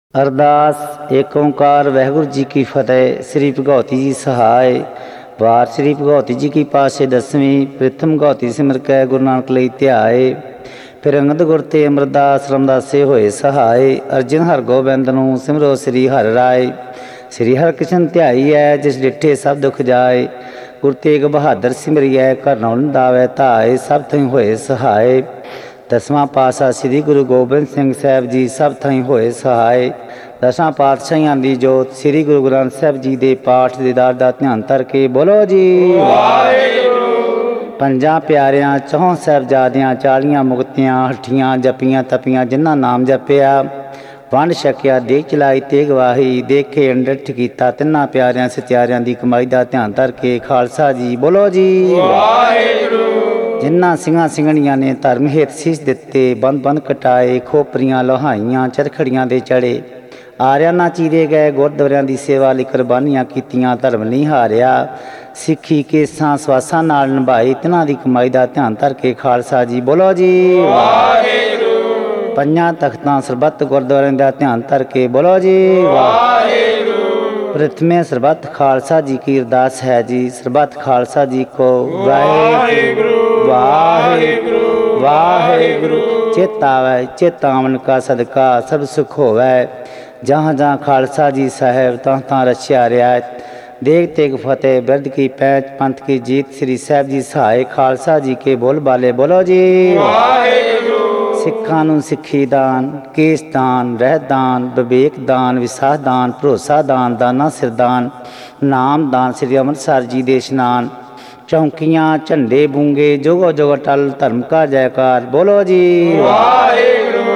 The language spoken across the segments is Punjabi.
ਅਰਦਾਸ ਏਕ ਓਂਕਾਰ ਵਾਹਿਗੁਰੂ ਜੀ ਕੀ ਫਤਿਹ। ਸ੍ਰੀ ਭਗਉਤੀ ਜੀ ਸਹਾਇ। ਵਾਰ ਸ੍ਰੀ ਭਗਉਤੀ ਜੀ ਕੀ ਪਾਸੇ ਦਸਵੀਂ। ਪ੍ਰਿਥਮ ਭਗਉਤੀ ਸਿਮਰ ਕੈ ਗੁਰੂ ਨਾਨਕ ਲਈ ਧਿਆਏ। ਫਿਰ ਅੰਗਦ ਗੁਰ ਤੇ ਅਮਰਦਾਸ ਰਾਮਦਾਸੇ ਹੋਏ ਸਹਾਇ। ਅਰਜਨ ਹਰ ਗੋਬਿੰਦ ਨੂੰ ਸਿਮਰੋ ਸ੍ਰੀ ਹਰਿ ਰਾਇ। ਸ੍ਰੀ ਹਰਿਕ੍ਰਿਸ਼ਨ ਧਿਆਈਐ ਜਿਸ ਡਿਠੇ ਸਭ ਦੁਖ ਜਾਏ। ਗੁਰ ਤੇਗ ਬਹਾਦਰ ਸਿਮਰਿਐ ਘਰ ਨੌ ਨਿੰਦਾਵੈ ਧਾਇ। ਸਭ ਥਈ ਹੋਏ ਸਹਾਇ। ਦਸਵਾਂ ਪਾਤਸ਼ਾਹ ਸ੍ਰੀ ਗੁਰੂ ਗੋਬਿੰਦ ਸਿੰਘ ਸਾਹਿਬ ਜੀ ਸਭ ਥਾਈਂ ਹੋਏ ਸਹਾਇ। ਦਸਾਂ ਪਾਤਸ਼ਾਹੀਆਂ ਦੀ ਜੋਤ ਸ੍ਰੀ ਗੁਰੂ ਗ੍ਰੰਥ ਸਾਹਿਬ ਜੀ ਦੇ ਪਾਠ ਦੀਦਾਰ ਦਾ ਧਿਆਨ ਧਰ ਕੇ ਬੋਲੋ ਜੀ ਵਾਹਿਗੁਰੂ। ਪੰਜਾਂ ਪਿਆਰਿਆਂ ਚੌਹਾਂ ਸਾਹਿਬਜ਼ਾਦਿਆਂ 40 ਮੁਕਤੀਆਂ ਹੱਠੀਆਂ ਜਪੀਆਂ ਤਪੀਆਂ ਜਿਨ੍ਹਾਂ ਨਾਮ ਜਪਿਆ ਵੰਡ ਛਕਿਆ ਦੇਖ ਚਲਾਈ ਤੇਗ ਵਾਹੀ ਦੇਖੇ ਅੰਡਿਠ ਕੀਤਾ ਤਿੰਨਾਂ ਪਿਆਰਿਆਂ ਸਤਿਆਰਿਆਂ ਦੀ ਕਮਾਈ ਦਾ ਧਿਆਨ ਧਰ ਕੇ ਖਾਲਸਾ ਜੀ ਬੋਲੋ ਜੀ ਵਾਹਿਗੁਰੂ। ਜਿਨ੍ਹਾਂ ਸਿੰਘਾਂ ਸਿੰਘਣੀਆਂ ਨੇ ਧਰਮ ਹੇਤ ਸੀਸ ਦਿੱਤੇ ਬੰਦ ਬੰਦ ਕਟਾਏ ਖੋਪਰੀਆਂ ਲੋਹਾਈਆਂ ਚਰਖੜੀਆਂ ਦੇ ਚੜੇ ਆਰਿਆਂ ਨਾ ਚੀਰੇ ਗਏ ਗੁਰਦੁਆਰਿਆਂ ਦੀ ਸੇਵਾ ਲਈ ਕੁਰਬਾਨੀਆਂ ਕੀਤੀਆਂ ਧਰਮ ਨਹੀਂ ਹਾਰਿਆ ਸਿੱਖੀ ਕੇਸਾਂ ਸਵਾਸਾਂ ਨਾਲ ਨਿਭਾਈ ਤਿਨਾਂ ਦੀ ਕਮਾਈ ਦਾ ਧਿਆਨ ਧਰ ਕੇ ਖਾਲਸਾ ਜੀ ਬੋਲੋ ਜੀ ਵਾਹਿਗੁਰੂ। ਪੰਜਾਂ ਤਖਤਾਂ ਸਰਬੱਤ ਗੁਰਦੁਆਰਿਆਂ ਦਾ ਧਿਆਨ ਧਰ ਕੇ ਬੋਲੋ ਜੀ ਵਾਹਿਗੁਰੂ। ਪ੍ਰਥਮੇ ਸਰਬੱਤ ਖਾਲਸਾ ਜੀ ਕੀ ਅਰਦਾਸ ਹੈ ਜੀ। ਸਰਬੱਤ ਖਾਲਸਾ ਜੀ ਕੋ ਵਾਹਿਗੁਰੂ ਵਾਹਿਗੁਰੂ ਵਾਹਿਗੁਰੂ। ਚਿਤ ਆਵੈ ਚਿਤ ਆਵਨ ਕਾ ਸਦਕਾ ਸਭ ਸੁਖ ਹੋਵੈ। ਜਹਾਂ ਜਹਾਂ ਖਾਲਸਾ ਜੀ ਸਾਹਿਬ ਤਾਂ ਤਾਂ ਰਚਿਆ ਰਿਆਇਤ ਦੇਗ ਤੇਗ ਫਤਿਹ ਬਿਰਧ ਕੀ ਪੈਂਚ ਪੰਥ ਕੀ ਜੀਤ ਸ੍ਰੀ ਸਾਹਿਬ ਜੀ ਸਹਾਇ ਖਾਲਸਾ ਜੀ ਕੇ ਬੋਲ ਬਾਲੇ ਬੋਲੋ ਜੀ ਵਾਹਿਗੁਰੂ। ਸਿੱਖਾਂ ਨੂੰ ਸਿੱਖੀ ਦਾਨ ਕੇਸ ਦਾਨ ਰਹਿਤ ਦਾਨ ਵਿਵੇਕ ਦਾਨ ਵਿਸਾਹ ਦਾਨ ਭਰੋਸਾ ਦਾਨ ਦਾਨਾ ਸਿਰਦਾਨ ਨਾਮ ਦਾਨ ਸ੍ਰੀ ਅੰਮ੍ਰਿਤਸਰ ਜੀ ਦੇ ਇਸ਼ਨਾਨ ਚੌਂਕੀਆਂ ਝੰਡੇ ਬੂੰਗੇ ਜੋਗੋ ਜੋਗ ਟਲ ਧਰਮ ਕਾ ਜੈਕਾਰ ਬੋਲੋ ਜੀ ਵਾਹਿਗੁਰੂ।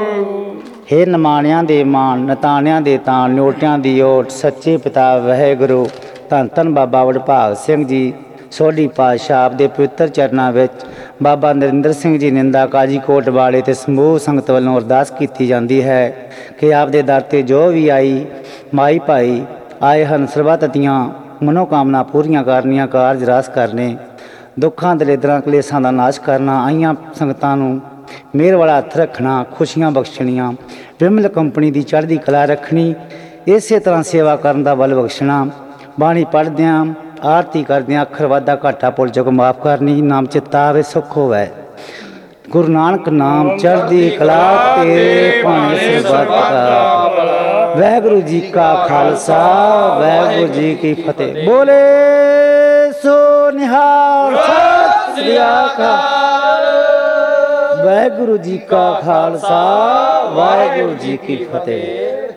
ਹੇ ਨਿਮਾਣਿਆਂ ਦੇ ਮਾਣ ਨਤਾਣਿਆਂ ਦੇ ਤਾਣ ਨਿਓਟਿਆਂ ਦੀ ਓਟ ਸੱਚੇ ਪਿਤਾ ਵਾਹਿਗੁਰੂ। ਧੰਨ ਧੰਨ ਬਾਬਾ ਵਡਭਾਗ ਸਿੰਘ ਜੀ ਸੋਢੀ ਪਾਤਸ਼ਾਹ ਆਪ ਦੇ ਪਵਿੱਤਰ ਚਰਨਾਂ ਵਿੱਚ ਬਾਬਾ ਨਰਿੰਦਰ ਸਿੰਘ ਜੀ ਨਿੰਦਾ ਕਾਜੀ ਕੋਟ ਵਾਲੇ ਅਤੇ ਸਮੂਹ ਸੰਗਤ ਵੱਲੋਂ ਅਰਦਾਸ ਕੀਤੀ ਜਾਂਦੀ ਹੈ ਕਿ ਆਪ ਦੇ ਦਰ 'ਤੇ ਜੋ ਵੀ ਆਈ ਮਾਈ ਭਾਈ ਆਏ ਹਨ ਸਰਬੱਤ ਦੀਆਂ ਮਨੋਕਾਮਨਾ ਪੂਰੀਆਂ ਕਰਨੀਆਂ ਕਾਰਜ ਰਾਸ ਕਰਨੇ ਦੁੱਖਾਂ ਦਲਿੱਦਰਾਂ ਕਲੇਸ਼ਾਂ ਦਾ ਨਾਸ਼ ਕਰਨਾ ਆਈਆਂ ਸੰਗਤਾਂ ਨੂੰ ਮਿਹਰ ਵਾਲਾ ਹੱਥ ਰੱਖਣਾ ਖੁਸ਼ੀਆਂ ਬਖਸ਼ਣੀਆਂ ਵਿਮਲ ਕੰਪਨੀ ਦੀ ਚੜ੍ਹਦੀ ਕਲਾ ਰੱਖਣੀ ਇਸੇ ਤਰ੍ਹਾਂ ਸੇਵਾ ਕਰਨ ਦਾ ਬਲ ਬਖਸ਼ਣਾ ਬਾਣੀ ਪੜ੍ਹਦਿਆਂ ਆਰਤੀ ਕਰਦਿਆਂ ਅੱਖਰ ਵਾਧਾ ਘਾਟਾ ਭੁੱਲ ਚੁੱਕ ਮਾਫ ਕਰਨੀ ਨਾਮ ਚਿੱਤਾ ਆਵੇ ਸੁੱਖ ਹੋਵੇ ਗੁਰੂ ਨਾਨਕ ਨਾਮ ਚੜ੍ਹਦੀ ਕਲਾ ਤੇਰੇ ਭਾਣੇ ਸਰਬੱਤ ਦਾ। ਵਾਹਿਗੁਰੂ ਜੀ ਕਾ ਖਾਲਸਾ ਵਾਹਿਗੁਰੂ ਜੀ ਕੀ ਫਤਿਹ। ਬੋਲੇ ਸੋ ਨਿਹਾਲ ਸਤਿ ਸ੍ਰੀ ਅਕਾਲ। ਵਾਹਿਗੁਰੂ ਜੀ ਕਾ ਖਾਲਸਾ ਵਾਹਿਗੁਰੂ ਜੀ ਕੀ ਫਤਿਹ।